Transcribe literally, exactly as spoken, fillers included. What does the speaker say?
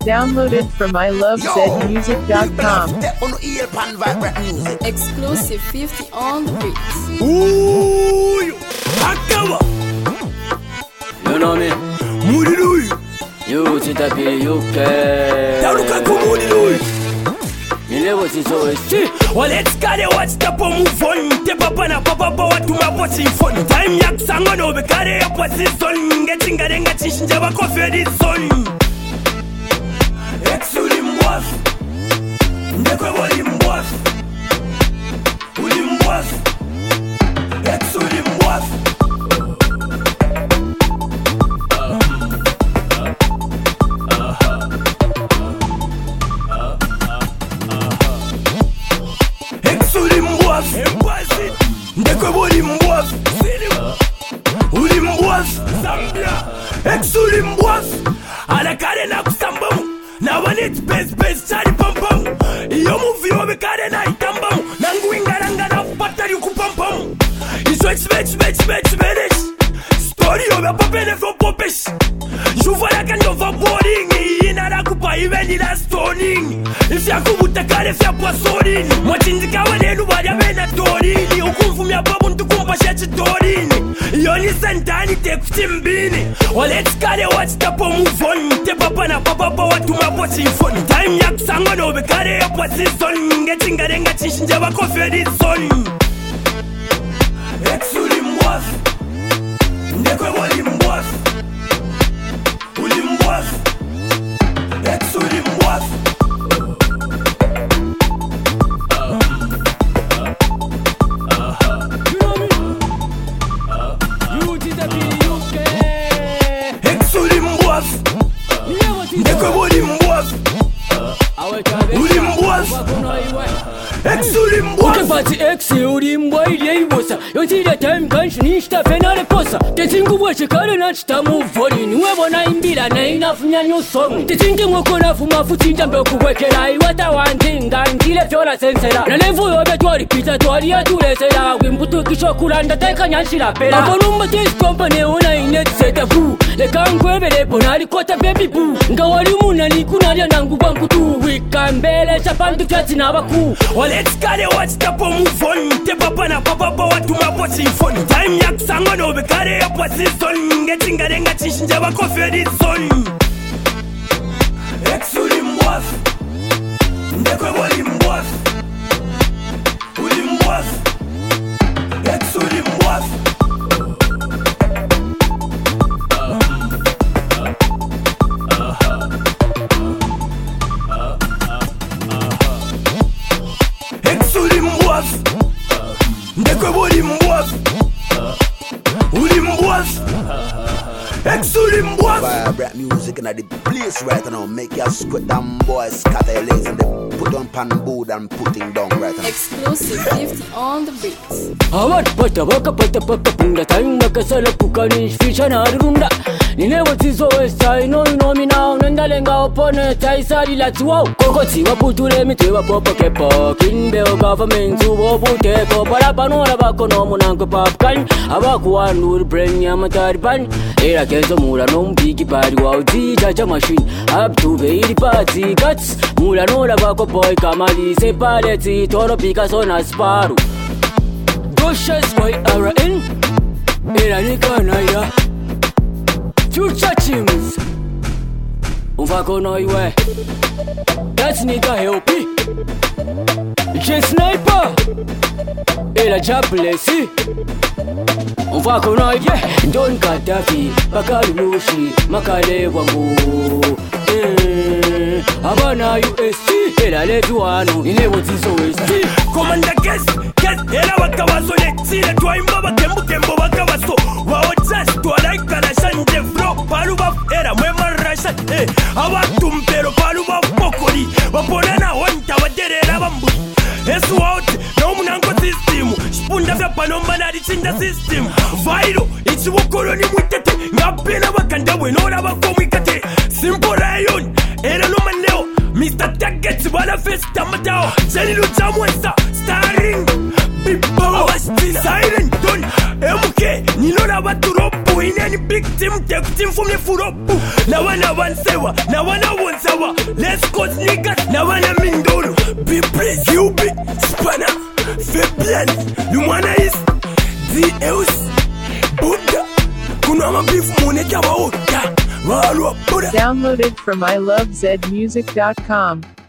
Downloaded from I love zed music dot com. Exclusive fifty on the beats. Ooh, Akawa. You know me? Moody Louis. You sit up here, you care. Taluka Moody Louis. You never see so see. Well, let's go to watch the move on. The papa na papa bawa to my watching fun. Time yak sango no be kare ya pasi son. Getting a renga chishin jaba coffee this son. Exulimboas. Ndekwe walimboas. Ulimboas. Exulimboas. Exulimboas. Ndekwe walimboas. Ulimboas. Zambia. Exulimboas. Alakare na kusambam. Na wanit best best chari pam pam. Iyo movie obe kare na itambam. Nangu ingaranga na patari ukupampam. Iso expect expect expect expect. Story obe popene for popesh. Juvala kanyo va boring. Ina na kupa ivendi la stoning. Ifya kubuta kare fya poisoning. Mwachindika wanenu wada vena torini. Ukumfu mya babu ntukumpa shechi torini. Yoni sentani te kutimbini. Well, let's kare watch the po move on. Te papa na papa bawa to my watching fun. Time yak sango no be kare ya pasi son. Getting a renga chishin jaba coffee this son. Exulimboas. Ndekwe walimboas. Ulimboas. Exulimboas. Exulimboas. Ndekwe walimboas. Ulimboas. Exulimboas. Ukapati exe ulimbwa ile ibosa. Yonzile time kanshi nishta fenale posa. Tetingu bweshe kare na chita move on. Niwe bona imbila na inafunya new song. Tetingi mwoko na fuma futinja mbe kukwekela. Iwata wantinga ngile fyola sensera. Na levu yobe tuwari pita tuwari ya tulesera. Wimbutu kisho kulanda teka nyanshila pera. Aponumba this company una inet seta fu. Leka ngwebele ponali kota baby boo. Nga wali muna ni kunalia nangu bangu tu. Wika mbele chapantu kyati na baku. Well, let's go to watch the po move on. Te papa na papa bawa to my watching fun. Time yak sango no be kare ya pasi son. Getting a renga chishin jaba coffee this son. Exulimboas. Ndekwe walimboas. Ulimboas. Exulimboas. Exulimboas. Ndekwe walimboas. Ulimboas. Exulimboas. Fire rap music in the place right now. Make your squat down boys scatter your legs and they put on pan board and putting down right now. Exclusive fifty on the beats. Awan pata baka pata paka punda time nakasala kukani fisha na runda. Ninewa tizo westa ino ino mi now nenda lenga opone taisari la tuwa. Koko tiwa putule mi tiwa popa kepo. Kinbe o government uwo bute ko para panora bako no munanko papkan. Abaku anur brain ya matari pan. Era kenzo mura no mbigi pari wa uti chacha machine. Up to very party cuts. Mura no la bako boy kamali se paleti toro Picasso na sparu. Goshes boy ara in. Era nikana ya. Future chimps. Umfako no iwe. That's nigga helpy. J sniper. Era jablesi. Umfako no iwe. Don Gaddafi. Bakari Mushi. Makale wangu. Eh. Abana U S T. Era levi wanu. Inewo tizo S T. Commander guess. Guess. Era wakawazo letile. Tuwa imbaba kembu kembo wakawazo. Wao just tuwa like na shanje flow. Paluba era mwema rasha. Eh. Awa tumpero paluba pokoli. Wapona na wanta waderera bambu. Esu out. Na umunango system. Shpunda vya panomba na dichinda system. Vairo. Ichi wakoloni mwitete. Ngapena wakanda wenora wako mwikate. Simple rayon. Era no maneo. Mister Target wala face tamatao. Jenny Luchamwesa. Starring. Big Power. Silent Don. M K. Nino na watu ropo. Ineni big team take team from the foot up. Now when I want sewa, now when I want sewa. Let's go niggas, now when I'm in dolo. Be please, you be spanner. Fabian, Lumana is the else. Buddha, Kunama beef money, Kawa, Walu, Buddha. Downloaded from I love zed music dot com.